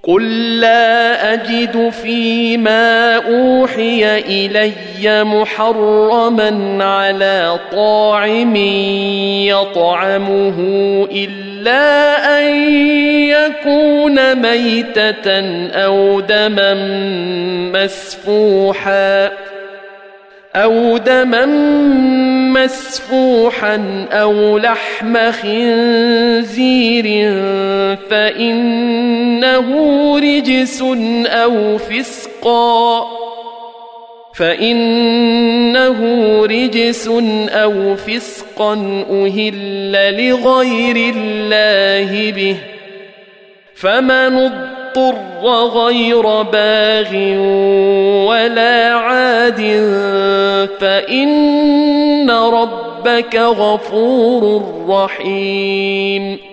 قل لا أجد فيما أوحي إلي محرما على طاعم يطعمه إلا أن يكون ميتة أو دما مسفوحا أو لحم خنزير فإنه رجس أو فسقا أهل لغير الله به، فمن اضطر غير باغ ولا عاد فإن ربك غفور رحيم.